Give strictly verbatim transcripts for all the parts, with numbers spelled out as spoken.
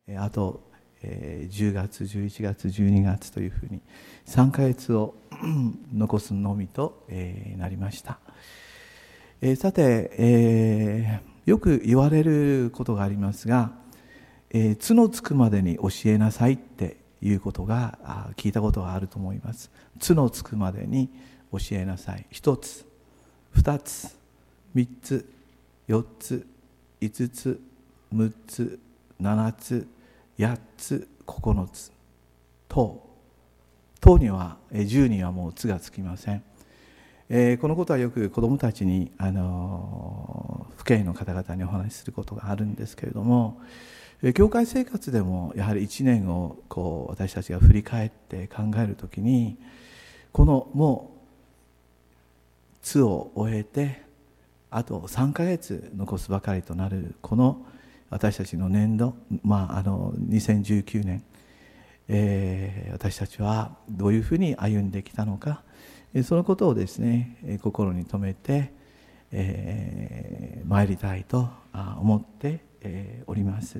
あとじゅうがつじゅういちがつじゅうにがつというふうにさんかげつを残すのみとなりました。さて、えー、よく言われることがありますが、えー、つのつくまでに教えなさいっていうことが聞いたことがあると思います。つのつくまでに教えなさい。一つ、二つ、三つ、四つ、五つ、六つ、七つ、八つ、九つ。等。等には、十にはもうつがつきません。えー、このことはよく子どもたちに、あのー、父兄の方々にお話しすることがあるんですけれども、教会生活でもやはり一年をこう私たちが振り返って考えるときに、このもうつを終えてあとさんかげつ残すばかりとなるこの私たちの年度、まあ、あのにせんじゅうきゅうねん、えー、私たちはどういうふうに歩んできたのか、そのことをですね心に留めて、えー、参りたいと思っております。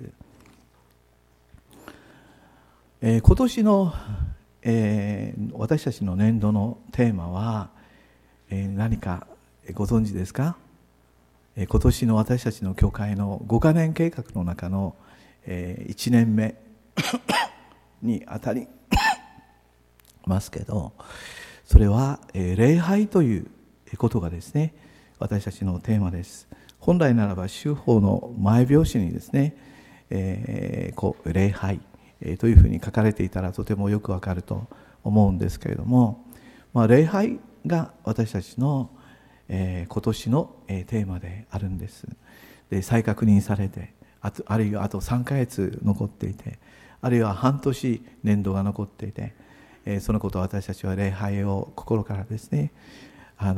えー、今年の、えー、私たちの年度のテーマは、えー、何かご存知ですか？えー、今年の私たちの教会のごかねん計画の中の、えー、いちねんめにあたりますけど、それは、えー、礼拝ということがですね、私たちのテーマです。本来ならば修法の前拍子にですね、えー、こう礼拝というふうに書かれていたらとてもよくわかると思うんですけれども、まあ、礼拝が私たちの、えー、今年の、えー、テーマであるんです。で、再確認されて、あと、あるいはあとさんかげつ残っていて、あるいは半年年度が残っていて、えー、そのことを私たちは礼拝を心からですね、あ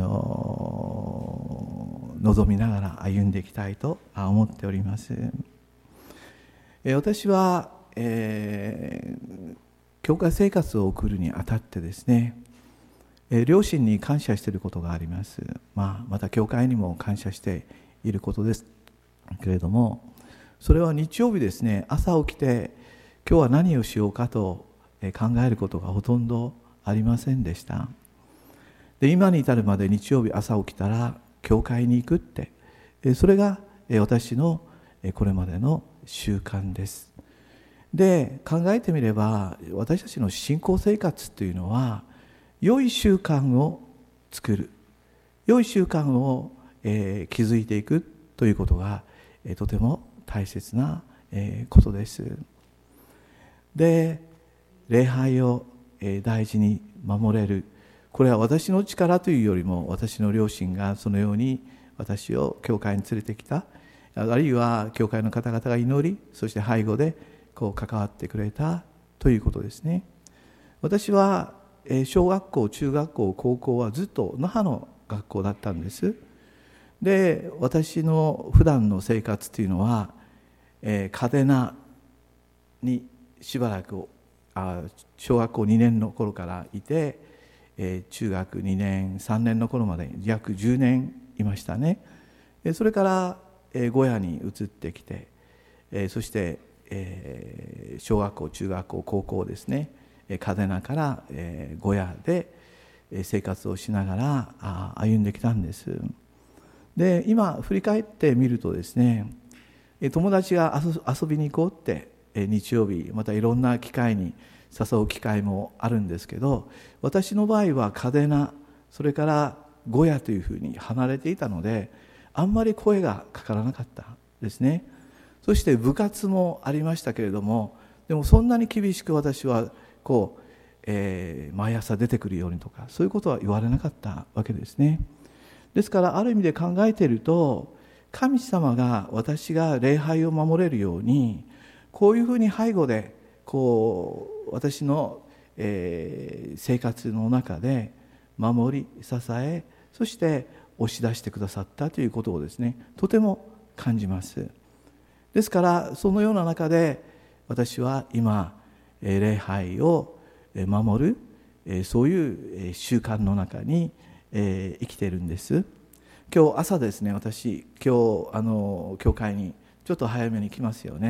のー、望みながら歩んでいきたいと思っております。えー、私はえー、教会生活を送るにあたってですね、えー、両親に感謝していることがあります。まあ、また教会にも感謝していることですけれども、それは日曜日ですね、朝起きて今日は何をしようかと考えることがほとんどありませんでした。で、今に至るまで日曜日朝起きたら教会に行くって、それが私のこれまでの習慣です。で、考えてみれば私たちの信仰生活というのは良い習慣を作る、良い習慣を、えー、築いていくということが、えー、とても大切な、えー、ことです。で、礼拝を、えー、大事に守れる、これは私の力というよりも私の両親がそのように私を教会に連れてきた、あるいは教会の方々が祈り、そして背後でこう関わってくれたということですね。私は小学校、中学校、高校はずっと那覇の学校だったんです。で、私の普段の生活というのは、えー、嘉手納にしばらくあ小学校にねんの頃からいて、えー、中学にねん、さんねんの頃まで約じゅうねんいましたね。それから、えー、小屋に移ってきて、えー、そしてえー、小学校、中学校、高校ですね、嘉手納から、えー、小屋で生活をしながらあ歩んできたんです。で、今振り返ってみるとですね、友達が遊びに行こうって日曜日またいろんな機会に誘う機会もあるんですけど、私の場合は嘉手納、それから小屋というふうに離れていたので、あんまり声がかからなかったですね。そして部活もありましたけれども、でもそんなに厳しく私はこう、えー、毎朝出てくるようにとかそういうことは言われなかったわけですね。ですからある意味で考えていると、神様が私が礼拝を守れるようにこういうふうに背後でこう私の、えー、生活の中で守り支え、そして押し出してくださったということをですね、とても感じます。ですからそのような中で私は今礼拝を守るそういう習慣の中に生きているんです。今日朝ですね、私今日あの教会にちょっと早めに来ますよね。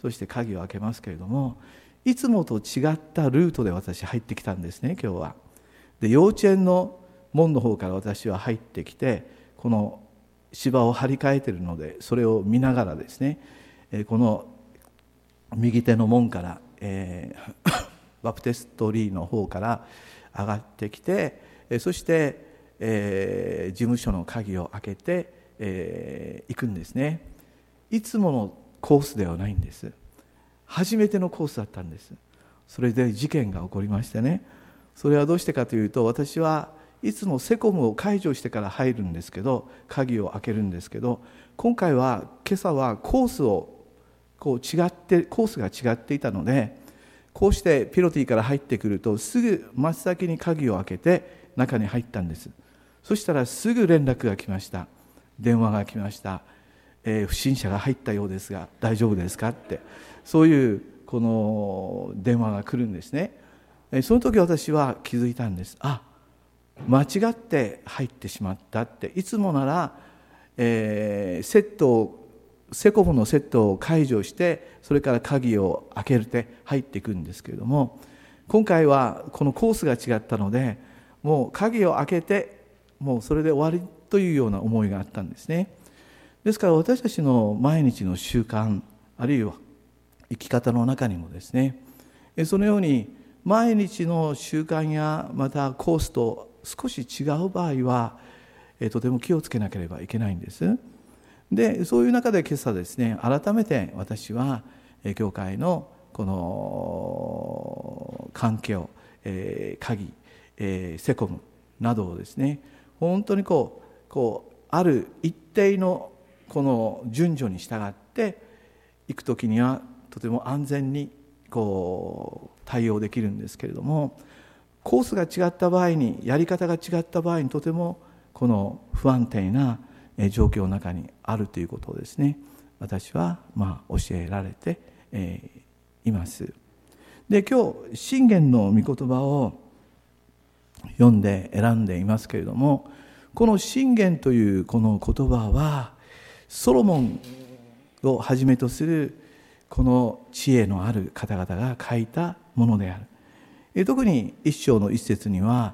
そして鍵を開けますけれども、いつもと違ったルートで私入ってきたんですね、今日は。で、幼稚園の門の方から私は入ってきて、この芝を張り替えているので、それを見ながらですね、この右手の門から、えー、バプテストリーの方から上がってきて、そして、えー、事務所の鍵を開けて、えー、行くんですね。いつものコースではないんです。初めてのコースだったんです。それで事件が起こりましてね、それはどうしてかというと、私はいつもセコムを解除してから入るんですけど、鍵を開けるんですけど、今回は今朝はコースをこう違ってコースが違っていたので、こうしてピロティから入ってくるとすぐ真っ先に鍵を開けて中に入ったんです。そしたらすぐ連絡が来ました。電話が来ました。えー、不審者が入ったようですが大丈夫ですかって、そういうこの電話が来るんですね。その時私は気づいたんです。あ、間違って入ってしまったって。いつもなら、えー、セットをセコムのセットを解除して、それから鍵を開けて入っていくんですけれども、今回はこのコースが違ったので、もう鍵を開けてもうそれで終わりというような思いがあったんですね。ですから私たちの毎日の習慣、あるいは生き方の中にもですね、そのように毎日の習慣やまたコースと少し違う場合はとても気をつけなければいけないんです。で、そういう中で今朝ですね、改めて私は教会のこの環境、えー、鍵、えー、セコムなどをですね、本当にこう、こうある一定のこの順序に従っていくときにはとても安全にこう対応できるんですけれども、コースが違った場合に、やり方が違った場合にとてもこの不安定な状況の中にあるということをですね、私はまあ教えられています。で、今日箴言の御言葉を読んで選んでいますけれども、この箴言というこの言葉はソロモンをはじめとするこの知恵のある方々が書いたものである。特に一章の一節には、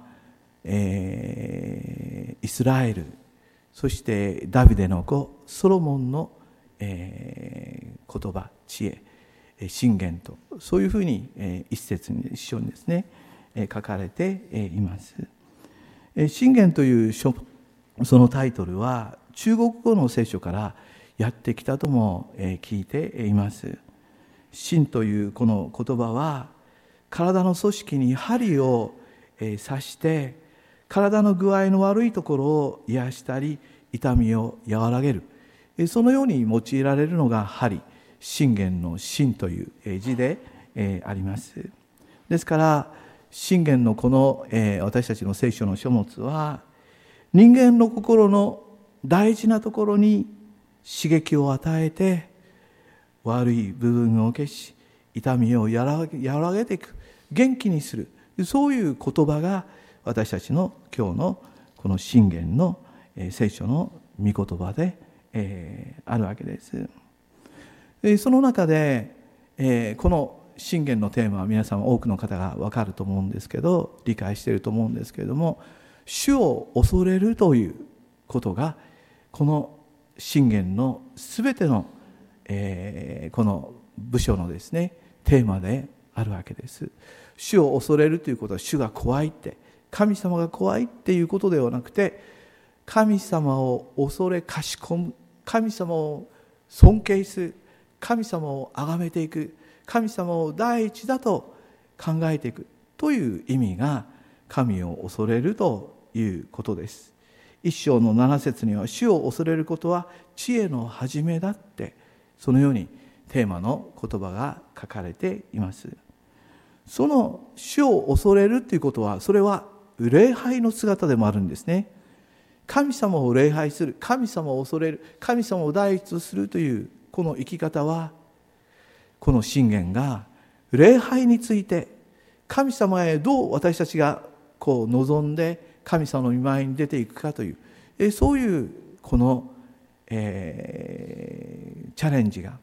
えー、イスラエル、そしてダビデの子ソロモンの、えー、言葉、知恵、箴言と、そういうふうに、えー、一節に一章にですね、えー、書かれています。箴言という書、そのタイトルは中国語の聖書からやってきたとも聞いています。箴というこの言葉は体の組織に針を刺して体の具合の悪いところを癒したり痛みを和らげる、そのように用いられるのが針、箴言の箴という字であります。ですから箴言のこの私たちの聖書の書物は人間の心の大事なところに刺激を与えて悪い部分を消し痛みを和らげていく、元気にする、そういう言葉が私たちの今日のこの箴言の聖書の御言葉であるわけです。その中でこの箴言のテーマは皆さん多くの方が分かると思うんですけど、理解していると思うんですけれども、主を恐れるということがこの箴言のすべての、えー、この部書のですねテーマであるわけです。主を恐れるということは、主が怖いって、神様が怖いっていうことではなくて、神様を恐れかしこむ、神様を尊敬する、神様を崇めていく、神様を第一だと考えていくという意味が神を恐れるということです。一章の七節には、主を恐れることは知恵の始めだって、そのようにテーマの言葉が書かれています。その主を恐れるということは、それは礼拝の姿でもあるんですね。神様を礼拝する、神様を恐れる、神様を第一とするというこの生き方は、この箴言が礼拝について神様へどう私たちがこう望んで神様の御前に出ていくかという、えそういうこの、えー、チャレンジが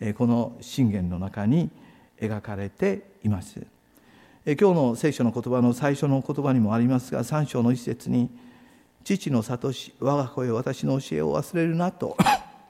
この箴言の中に描かれています。今日の聖書の言葉の最初の言葉にもありますが、さん章の一節に、父の諭し、我が子よ私の教えを忘れるなと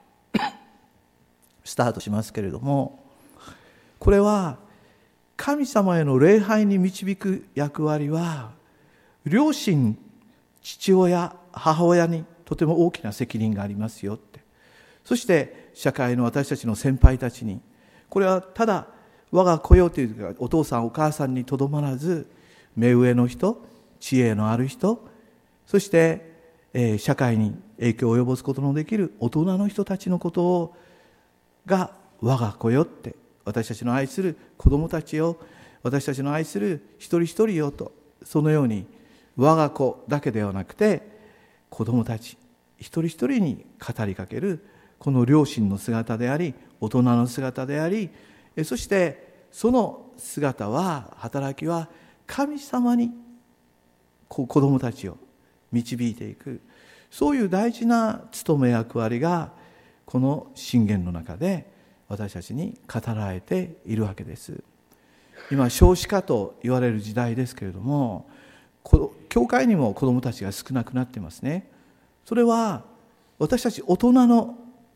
スタートしますけれども、これは神様への礼拝に導く役割は、両親、父親、母親にとても大きな責任がありますよって。そして社会の私たちの先輩たちに、これはただ我が子よというかお父さんお母さんにとどまらず、目上の人、知恵のある人、そして、えー、社会に影響を及ぼすことのできる大人の人たちのことをが我が子よって、私たちの愛する子供たちよ、私たちの愛する一人一人よと、そのように我が子だけではなくて子供たち一人一人に語りかける、この両親の姿であり大人の姿であり、そしてその姿は、働きは神様に子供たちを導いていく、そういう大事な務め役割がこの箴言の中で私たちに語られているわけです。今少子化と言われる時代ですけれども、教会にも子どもたちが少なくなっていますね。それは私たち大人の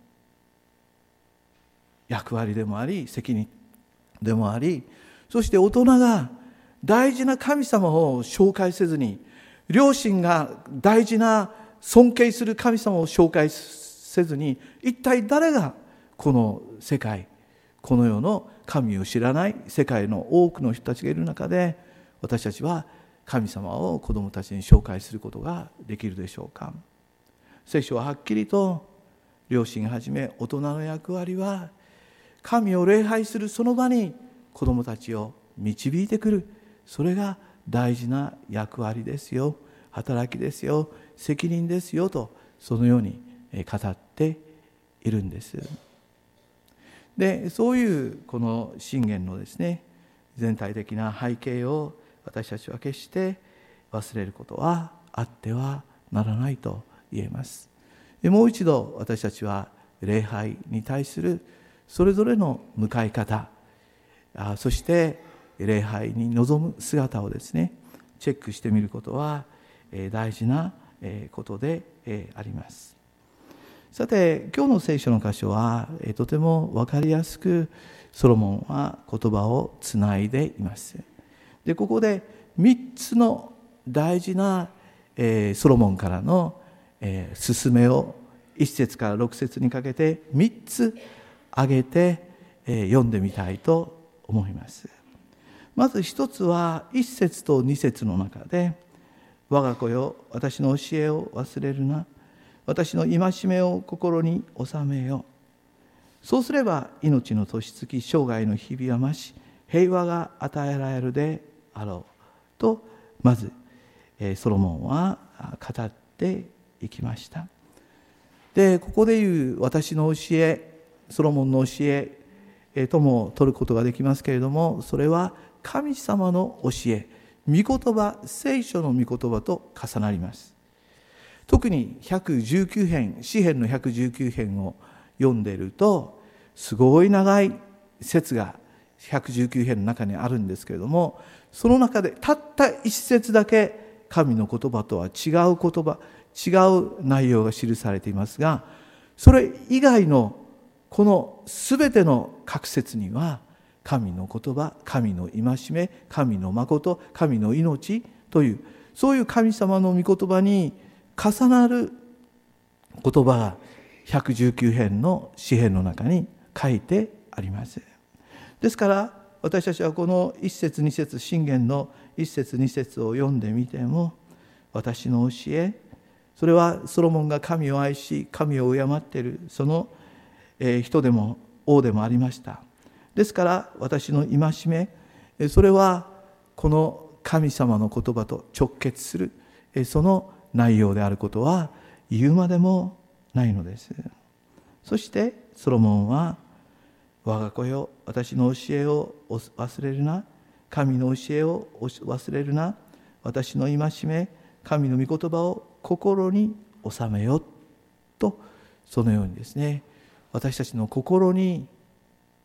役割でもあり責任でもあり、そして大人が大事な神様を紹介せずに、両親が大事な尊敬する神様を紹介せずに、一体誰がこの世界、この世の神を知らない世界の多くの人たちがいる中で、私たちは神様を子どもたちに紹介することができるでしょうか。聖書ははっきりと、両親はじめ大人の役割は、神を礼拝するその場に子どもたちを導いてくる、それが大事な役割ですよ、働きですよ、責任ですよと、そのように語っているんです。で、そういうこの箴言のですね、全体的な背景を私たちは決して忘れることはあってはならないと言えます。もう一度私たちは礼拝に対するそれぞれの向かい方、そして礼拝に臨む姿をですね、チェックしてみることは大事なことであります。さて、今日の聖書の箇所はとても分かりやすくソロモンは言葉をつないでいます。で、ここでみっつの大事なソロモンからの勧めをいっ節からろく節にかけてみっつ挙げて読んでみたいと思います。まず一つはいっ節とに節の中で、我が子よ私の教えを忘れるな、私の戒めを心に収めよ、そうすれば命の年月生涯の日々は増し、平和が与えられるであろうと、まずソロモンは語っていきました。で、ここでいう私の教え、ソロモンの教えとも取ることができますけれども、それは神様の教え、御言葉、聖書の御言葉と重なります。特にひゃくじゅうきゅう編、詩編のひゃくじゅうきゅう編を読んでいると、すごい長い節がひゃくじゅうきゅう編の中にあるんですけれども、その中でたった一節だけ神の言葉とは違う言葉、違う内容が記されていますが、それ以外のこのすべての各節には神の言葉、神の戒め、神の誠、神の命という、そういう神様の御言葉に重なる言葉がひゃくじゅうきゅう編の詩編の中に書いてあります。ですから私たちはこの一節二節、箴言の一節二節を読んでみても、私の教え、それはソロモンが神を愛し神を敬っているその人でも王でもありました。ですから私の戒め、それはこの神様の言葉と直結するその内容であることは言うまでもないのです。そしてソロモンは、我が子よ私の教えを忘れるな、神の教えを忘れるな、私の戒め、神の御言葉を心に収めよと、そのようにですね、私たちの心に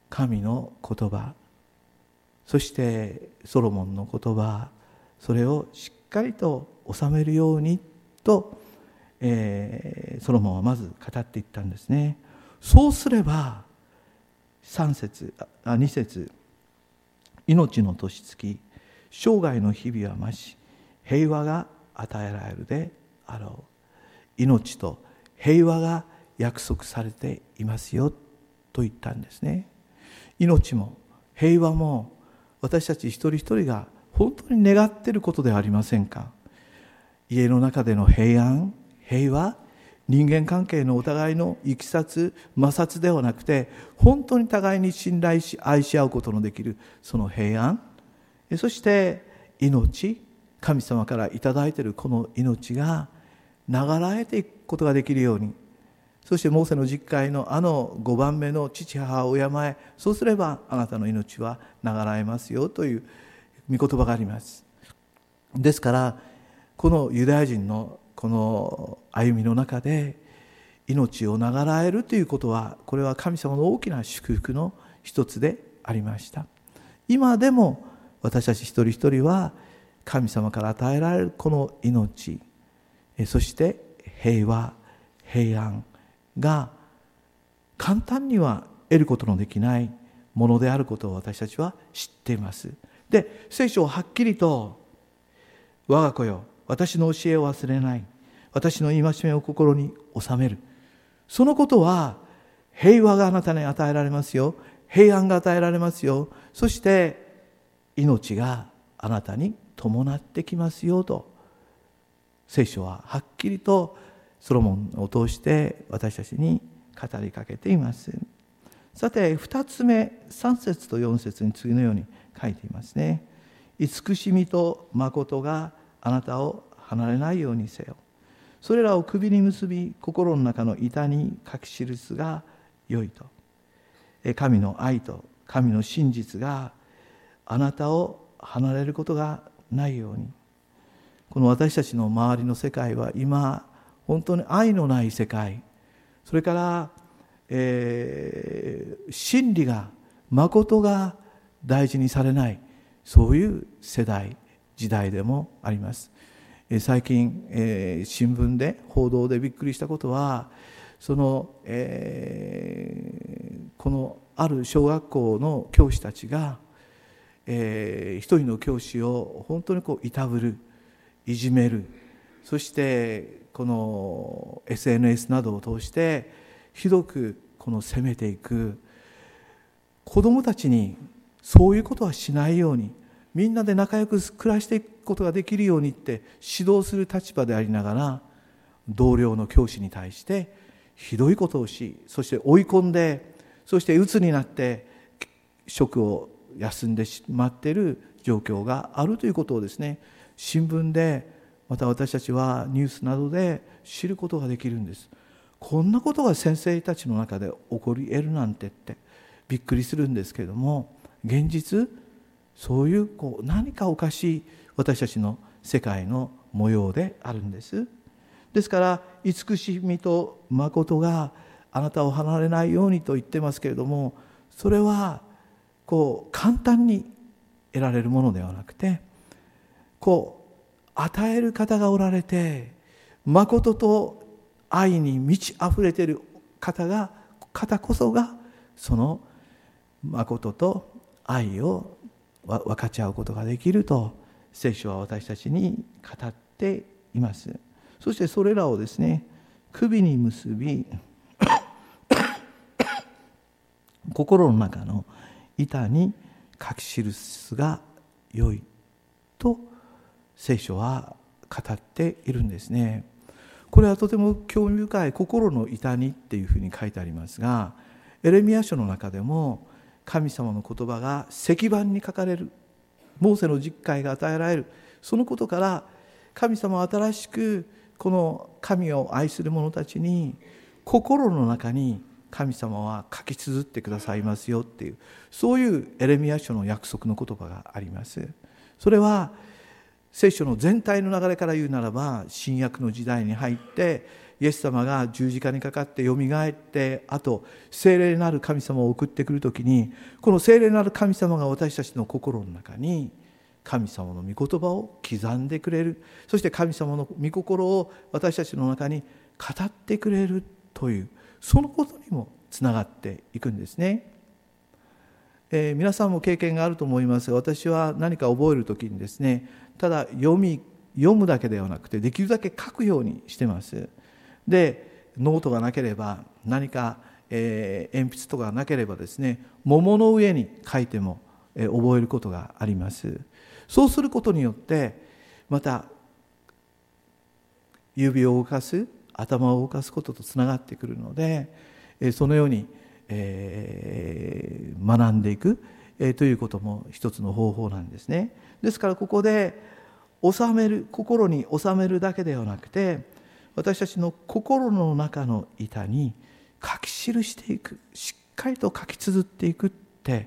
神の言葉、そしてソロモンの言葉、それをしっかりと収めるようにと、えー、ソロモンはまず語っていったんですね。そうすればさん節あに節、命の年月、生涯の日々は増し、平和が与えられるであろう。命と平和が約束されていますよと言ったんですね。命も平和も私たち一人一人が本当に願っていることではありませんか。家の中での平安、平和、人間関係のお互いのいきさつ、摩擦ではなくて、本当に互いに信頼し愛し合うことのできるその平安、そして命、神様からいただいているこの命が流れていくことができるように、そしてモーセの十戒のあのごばんめの父母を敬え、そうすればあなたの命は流れますよという御言葉があります。ですからこのユダヤ人のこの歩みの中で命を流れるということは、これは神様の大きな祝福の一つでありました。今でも私たち一人一人は神様から与えられるこの命、そして平和、平安が簡単には得ることのできないものであることを私たちは知っています。で、聖書をはっきりと、我が子よ、私の教えを忘れない、私の戒めを心に収める、そのことは平和があなたに与えられますよ、平安が与えられますよ、そして命があなたに伴ってきますよと、聖書ははっきりとソロモンを通して私たちに語りかけています。さてふたつめ、さん節とよん節に次のように書いていますね。慈しみと誠があなたを離れないようにせよ。それらを首に結び、心の中の板に書き記すがよいと。神の愛と神の真実があなたを離れることがないように。この私たちの周りの世界は今本当に愛のない世界、それから、えー、真理が誠が大事にされない、そういう世代時代でもあります。最近、えー、新聞で報道でびっくりしたことは、その、えー、このある小学校の教師たちが、えー、一人の教師を本当にこういたぶる、いじめる、そしてこの エスエヌエス などを通してひどくこの責めていく。子どもたちにそういうことはしないように、みんなで仲良く暮らしていくことができるようにって指導する立場でありながら、同僚の教師に対してひどいことをし、そして追い込んで、そして鬱になって職を休んでしまっている状況があるということをですね、新聞でまた私たちはニュースなどで知ることができるんです。こんなことが先生たちの中で起こり得るなんてってびっくりするんですけれども、現実そういうこう何かおかしい私たちの世界の模様であるんです。ですから慈しみと誠があなたを離れないようにと言ってますけれども、それはこう簡単に得られるものではなくて、こう与える方がおられて、誠と愛に満ち溢れている方が方こそがその誠と愛を分かち合うことができると聖書は私たちに語っています。そしてそれらをですね、首に結び心の中の板に書き記すがよいと聖書は語っているんですね。これはとても興味深い、心の板にっていうふうに書いてありますが、エレミヤ書の中でも神様の言葉が石板に書かれる、モーセの十戒が与えられる、そのことから神様は新しくこの神を愛する者たちに心の中に神様は書き綴ってくださいますよっていう、そういうエレミヤ書の約束の言葉があります。それは聖書の全体の流れから言うならば、新約の時代に入ってイエス様が十字架にかかってよみがえって、あと聖霊なる神様を送ってくるときに、この聖霊なる神様が私たちの心の中に神様の御言葉を刻んでくれる。そして神様の御心を私たちの中に語ってくれるという、そのことにもつながっていくんですね。えー、皆さんも経験があると思いますが、私は何か覚えるときにですね、ただ読み読むだけではなくて、できるだけ書くようにしてます。で、ノートがなければ、何か、えー、鉛筆とかなければですね、桃の上に書いても、えー、覚えることがあります。そうすることによって、また指を動かす、頭を動かすこととつながってくるので、えー、そのように、えー、学んでいく、えー、ということも一つの方法なんですね。ですからここで収める、心に収めるだけではなくて、私たちの心の中の板に書き記していく、しっかりと書き綴っていくって、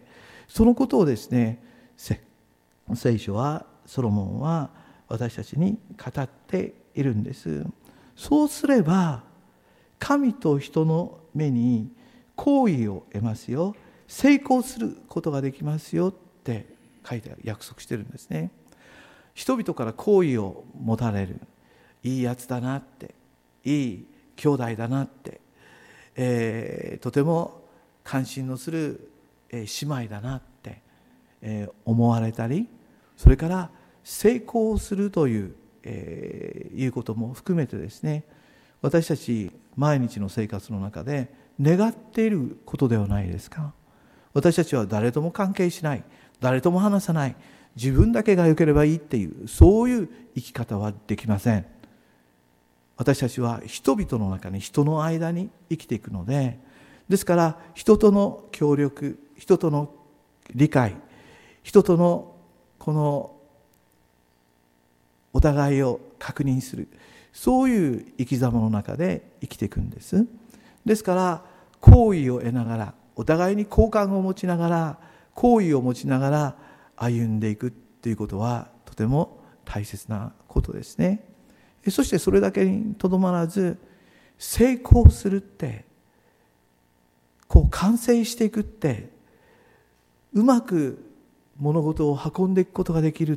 そのことをですね、聖書は、ソロモンは私たちに語っているんです。そうすれば神と人の目に好意を得ますよ、成功することができますよって書いて約束してるんですね。人々から好意を持たれる、いいやつだなって、いい兄弟だなって、えー、とても関心のする、えー、姉妹だなって、えー、思われたり、それから成功するという、えー、いうことも含めてですね、私たち毎日の生活の中で願っていることではないですか。私たちは誰とも関係しない、誰とも話さない、自分だけが良ければいいっていう、そういう生き方はできません。私たちは人々の中に、人の間に生きていくので、ですから人との協力、人との理解、人とのこのお互いを確認する、そういう生き様の中で生きていくんです。ですから好意を得ながら、お互いに好感を持ちながら、好意を持ちながら歩んでいくということはとても大切なことですね。そしてそれだけにとどまらず、成功するって、こう完成していくって、うまく物事を運んでいくことができるって、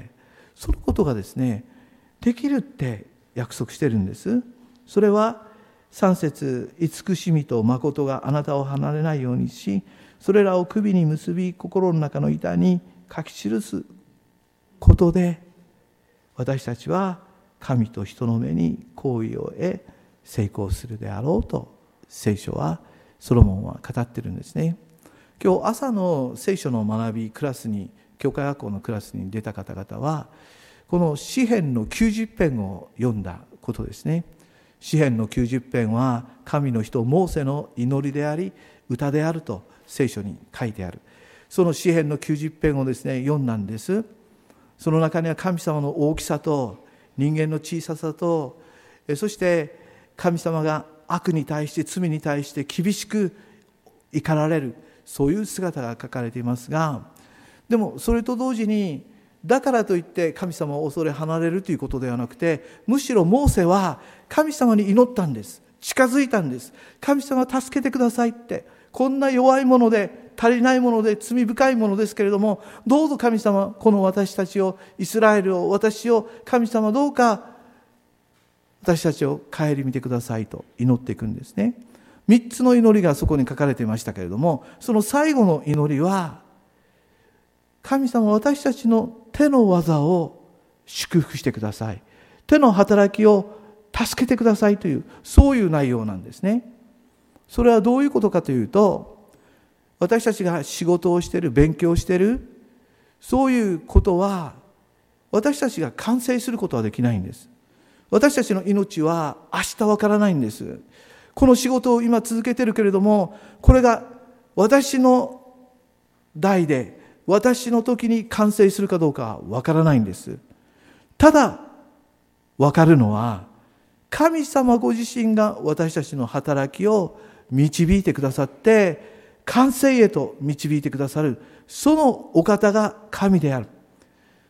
そのことがですね、できるって約束してるんです。それはさん節、慈しみと誠があなたを離れないようにし、それらを首に結び、心の中の板に書き記すことで、私たちは神と人の目に好意を得、成功するであろうと聖書は、ソロモンは語ってるんですね。今日朝の聖書の学びクラスに、教会学校のクラスに出た方々は、この詩編のきゅうじゅっ編を読んだことですね。詩編のきゅうじゅっ編は神の人モーセの祈りであり歌であると聖書に書いてある。その詩編のきゅうじゅっ編をですね、読んだんです。その中には神様の大きさと人間の小ささと、そして神様が悪に対して、罪に対して厳しく怒られる、そういう姿が書かれていますが、でもそれと同時に、だからといって神様を恐れ離れるということではなくて、むしろモーセは神様に祈ったんです。近づいたんです。神様助けてくださいって、こんな弱いもので、足りないもので、罪深いものですけれども、どうぞ神様、この私たちを、イスラエルを、私を、神様どうか私たちを顧みてくださいと祈っていくんですね。三つの祈りがそこに書かれていましたけれども、その最後の祈りは、神様、私たちの手の技を祝福してください、手の働きを助けてくださいという、そういう内容なんですね。それはどういうことかというと、私たちが仕事をしている、勉強している、そういうことは私たちが完成することはできないんです。私たちの命は明日わからないんです。この仕事を今続けているけれども、これが私の代で、私の時に完成するかどうかわからないんです。ただわかるのは、神様ご自身が私たちの働きを導いてくださって完成へと導いてくださる、そのお方が神である。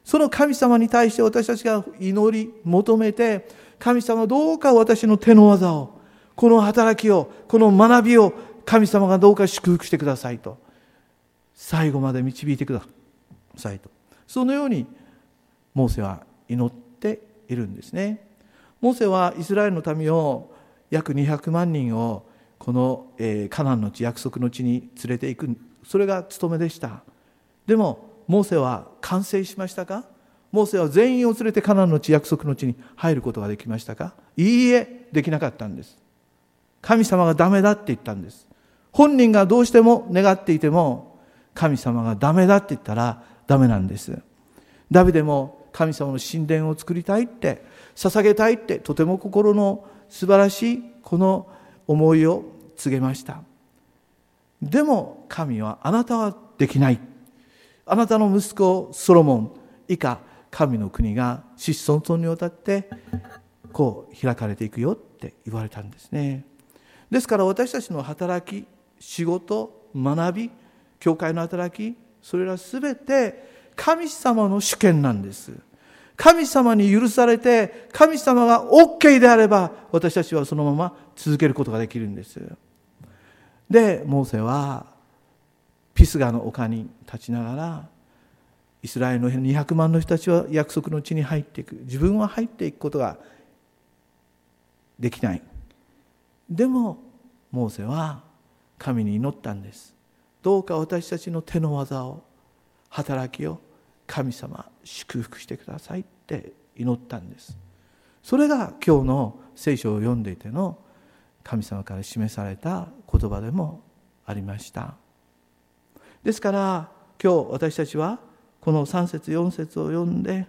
その神様に対して私たちが祈り求めて、神様どうか私の手の技を、この働きを、この学びを神様がどうか祝福してくださいと、最後まで導いてくださいと、そのようにモーセは祈っているんですね。モーセはイスラエルの民を約にひゃくまんにんをこの、えー、カナンの地、約束の地に連れて行く、それが務めでした。でもモーセは完成しましたか？モーセは全員を連れてカナンの地、約束の地に入ることができましたか？いいえ、できなかったんです。神様がダメだって言ったんです。本人がどうしても願っていても、神様がダメだって言ったらダメなんです。ダビデも神様の神殿を作りたいって、捧げたいって、とても心の素晴らしいこの思いを告げました。でも神は、あなたはできない。あなたの息子ソロモン以下、神の国が子孫孫にわたってこう開かれていくよって言われたんですね。ですから私たちの働き、仕事、学び、教会の働き、それらすべて神様の主権なんです。神様に許されて、神様が OK であれば、私たちはそのまま続けることができるんです。で、モーセはピスガの丘に立ちながら、イスラエルのにひゃくまんの人たちは約束の地に入っていく。自分は入っていくことができない。でもモーセは神に祈ったんです。どうか私たちの手の技を、働きを神様祝福してくださいって祈ったんです。それが今日の聖書を読んでいての神様から示された言葉でもありました。ですから今日私たちはこのさん節よん節を読んで、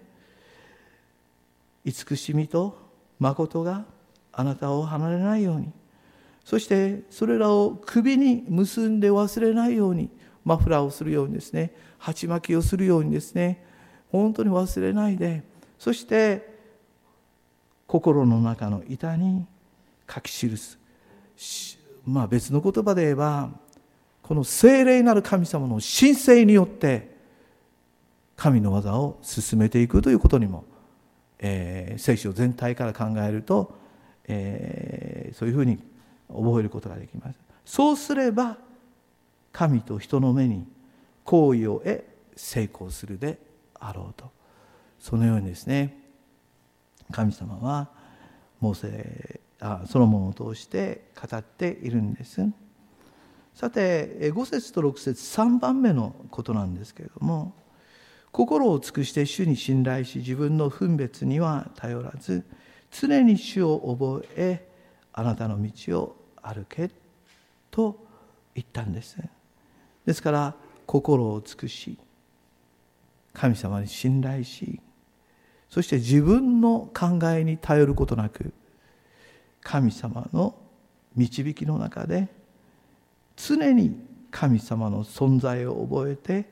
慈しみと誠があなたを離れないように、そしてそれらを首に結んで忘れないように、マフラーをするようにですね、鉢巻きをするようにですね、本当に忘れないで、そして心の中の板に書き記す。まあ別の言葉で言えば、この聖霊なる神様の神聖によって神の技を進めていくということにも、えー、聖書全体から考えると、えー、そういうふうに覚えることができます。そうすれば神と人の目に好意を得成功するであろうと、そのようにですね、神様はモーセあソロモンを通して語っているんです。さてご節とろく節、さんばんめのことなんですけれども、心を尽くして主に信頼し、自分の分別には頼らず、常に主を覚え、あなたの道を歩けと言ったんです。ですから心を尽くし、神様に信頼し、そして自分の考えに頼ることなく、神様の導きの中で常に神様の存在を覚えて、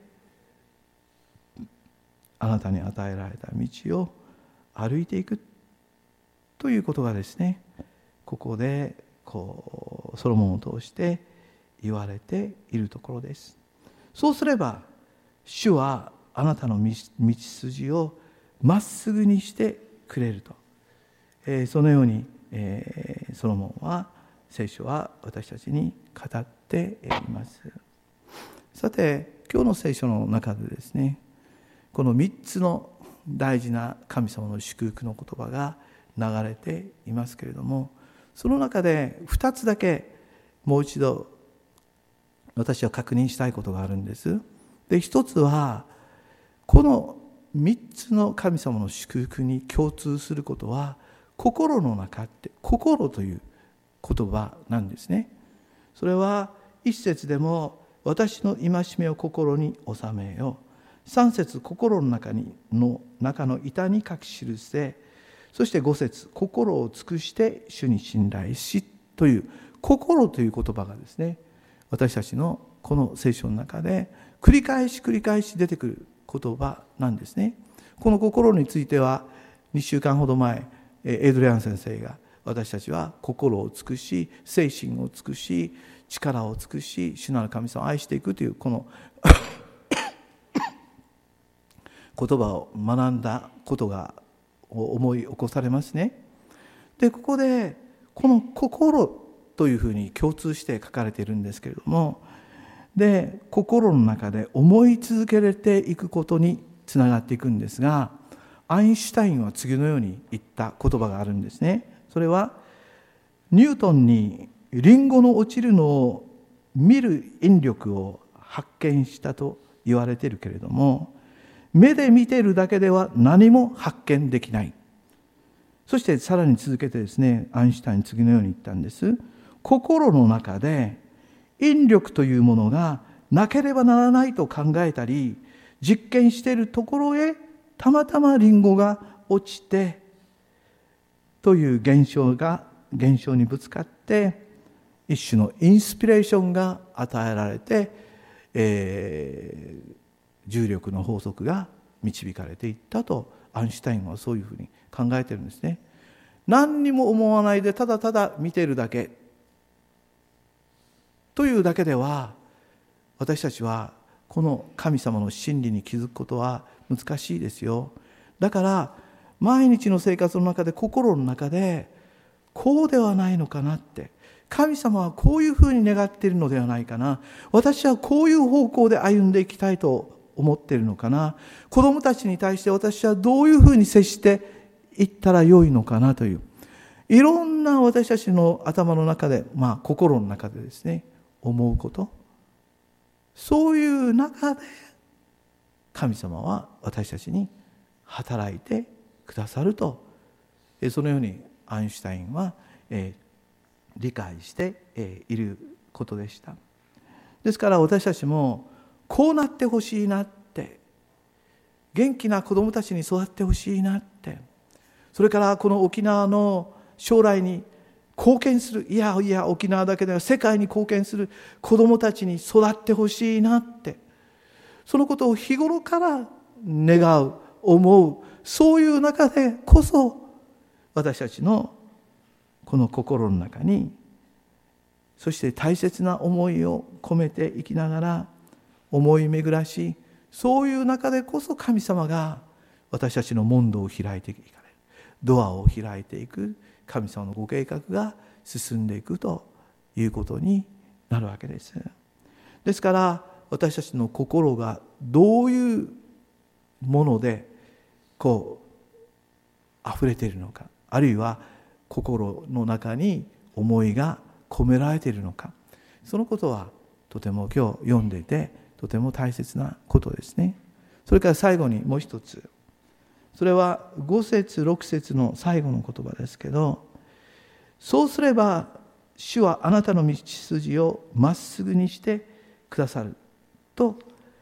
あなたに与えられた道を歩いていくということがですね、ここでこうソロモンを通して言われているところです。そうすれば主はあなたの道筋をまっすぐにしてくれると、えー、そのように、えー、ソロモンは聖書は私たちに語っています。さて今日の聖書の中でですね、このみっつの大事な神様の祝福の言葉が流れていますけれども、その中でふたつだけもう一度私は確認したいことがあるんです。で、一つはこのみっつの神様の祝福に共通することは、心の中って、心という言葉なんですね。それは一節でも私の戒めを心に収めよう、三節心の中にの中の板に書き記せ、そして五節心を尽くして主に信頼しという心という言葉がですね、私たちのこの聖書の中で繰り返し繰り返し出てくる言葉なんですね。この心についてはにしゅうかんほど前、エイドリアン先生が私たちは心を尽くし、精神を尽くし、力を尽くし、主なる神様を愛していくというこの言葉を学んだことが思い起こされますね。でここでこの心というふうに共通して書かれているんですけれども、で心の中で思い続けていくことにつながっていくんですが、アインシュタインは次のように言った言葉があるんですね。それはニュートンにリンゴの落ちるのを見る引力を発見したと言われているけれども、目で見ているだけでは何も発見できない。そしてさらに続けてですね、アインシュタイン次のように言ったんです。心の中で引力というものがなければならないと考えたり実験しているところへたまたまリンゴが落ちてという現象が現象にぶつかって一種のインスピレーションが与えられて、えー、重力の法則が導かれていったとアインシュタインはそういうふうに考えているんですね。何にも思わないでただただ見ているだけというだけでは、私たちはこの神様の真理に気づくことは難しいですよ。だから毎日の生活の中で心の中でこうではないのかなって、神様はこういうふうに願っているのではないかな、私はこういう方向で歩んでいきたいと思っているのかな、子供たちに対して私はどういうふうに接していったらよいのかなという、いろんな私たちの頭の中で、まあ心の中でですね、思うこと、そういう中で神様は私たちに働いてくださると、そのようにアインシュタインは、えー、理解して、えー、いることでした。ですから私たちもこうなってほしいなって、元気な子どもたちに育ってほしいなって、それからこの沖縄の将来に貢献する、いやいや沖縄だけでは世界に貢献する子どもたちに育ってほしいなって、そのことを日頃から願う、思う、そういう中でこそ私たちのこの心の中に、そして大切な思いを込めていきながら思い巡らし、そういう中でこそ神様が私たちの門戸を開いていかれる、ドアを開いていく神様のご計画が進んでいくということになるわけです。ですから私たちの心がどういうものでこう溢れているのか、あるいは心の中に思いが込められているのか、そのことはとても今日読んでいてとても大切なことですね。それから最後にもう一つ、それはご節ろく節の最後の言葉ですけど、そうすれば主はあなたの道筋をまっすぐにしてくださると、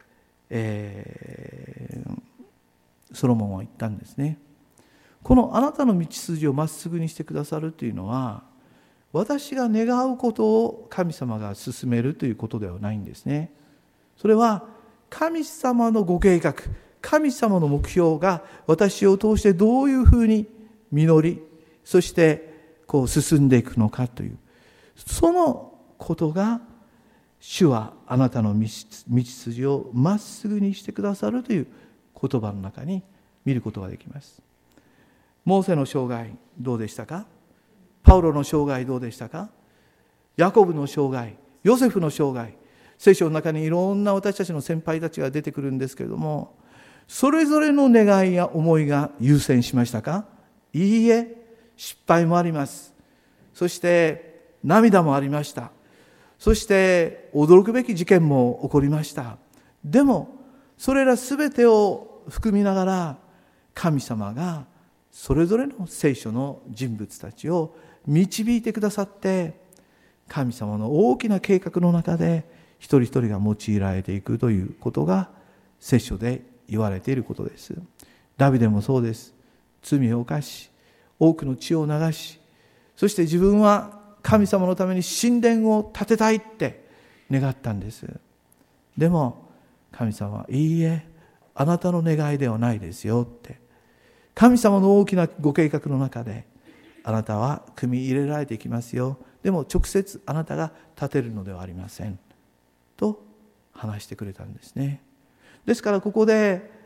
えー、ソロモンは言ったんですね。このあなたの道筋をまっすぐにしてくださるというのは、私が願うことを神様が進めるということではないんですね。それは神様のご計画、神様の目標が私を通してどういうふうに実り、そしてこう進んでいくのかという、そのことが主はあなたの道筋をまっすぐにしてくださるという言葉の中に見ることができます。モーセの生涯どうでしたか？パウロの生涯どうでしたか？ヤコブの生涯、ヨセフの生涯、聖書の中にいろんな私たちの先輩たちが出てくるんですけれども、それぞれの願いや思いが優先しましたか？いいえ、失敗もあります。そして涙もありました。そして驚くべき事件も起こりました。でもそれらすべてを含みながら、神様がそれぞれの聖書の人物たちを導いてくださって、神様の大きな計画の中で一人一人が用いられていくということが聖書で言われていることです。ダビデもそうです。罪を犯し、多くの血を流し、そして自分は神様のために神殿を建てたいって願ったんです。でも神様は、いいえ、あなたの願いではないですよって、神様の大きなご計画の中であなたは組み入れられていきますよ。でも直接あなたが建てるのではありませんと話してくれたんですね。ですからここで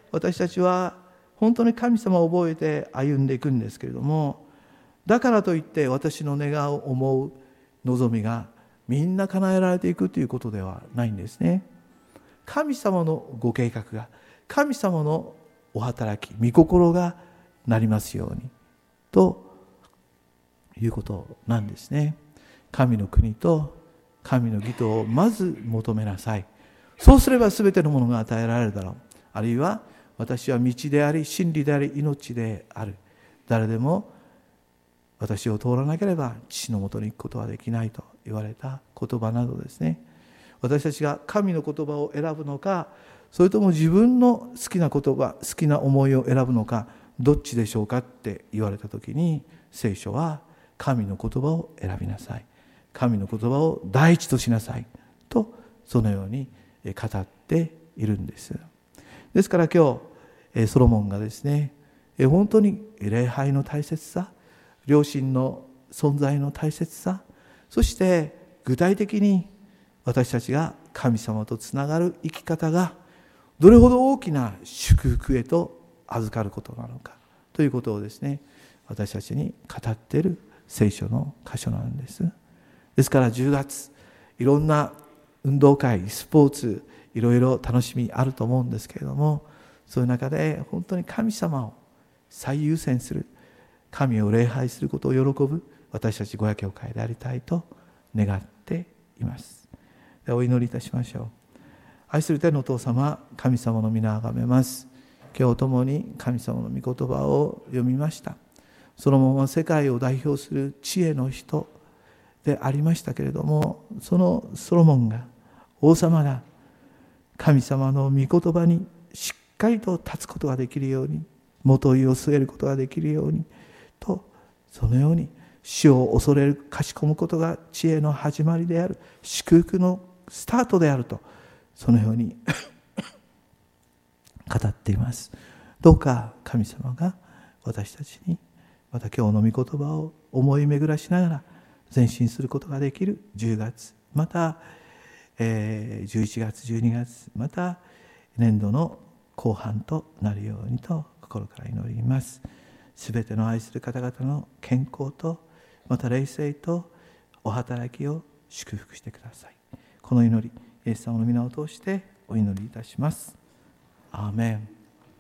私たちは本当に神様を覚えて歩んでいくんですけれども、だからといって私の願う思う望みがみんな叶えられていくということではないんですね。神様のご計画が、神様のお働き、御心がなりますようにということなんですね。神の国と神の義とをまず求めなさい。そうすれば全てのものが与えられるだろう。あるいは私は道であり真理であり命である。誰でも私を通らなければ父のもとに行くことはできないと言われた言葉などですね。私たちが神の言葉を選ぶのか、それとも自分の好きな言葉、好きな思いを選ぶのか、どっちでしょうかって言われたときに、聖書は神の言葉を選びなさい、神の言葉を第一としなさいと、そのように語っているんです。ですから今日ソロモンがですね、本当に礼拝の大切さ、良心の存在の大切さ、そして具体的に私たちが神様とつながる生き方がどれほど大きな祝福へと預かることなのかということをですね、私たちに語っている聖書の箇所なんです。ですからじゅうがつ、いろんな運動会、スポーツ、いろいろ楽しみあると思うんですけれども、そういう中で本当に神様を最優先する、神を礼拝することを喜ぶ私たちごや教会でありたいと願っています。ではお祈りいたしましょう。愛する天のお父様、神様の皆をあがめます。今日ともに神様の御言葉を読みました。そのまま世界を代表する知恵の人でありましたけれども、そのソロモンが、王様が神様の御言葉にしっかりと立つことができるように、もといを据えることができるようにと、そのように死を恐れる、かしこむことが知恵の始まりである、祝福のスタートであると、そのように語っています。どうか神様が私たちにまた今日の御言葉を思い巡らしながら前進することができるじゅうがつ、また、えー、じゅういちがつ、じゅうにがつ、また年度の後半となるようにと心から祈ります。すべての愛する方々の健康とまた霊性とお働きを祝福してください。この祈り、イエス様の皆を通してお祈りいたします。アーメン。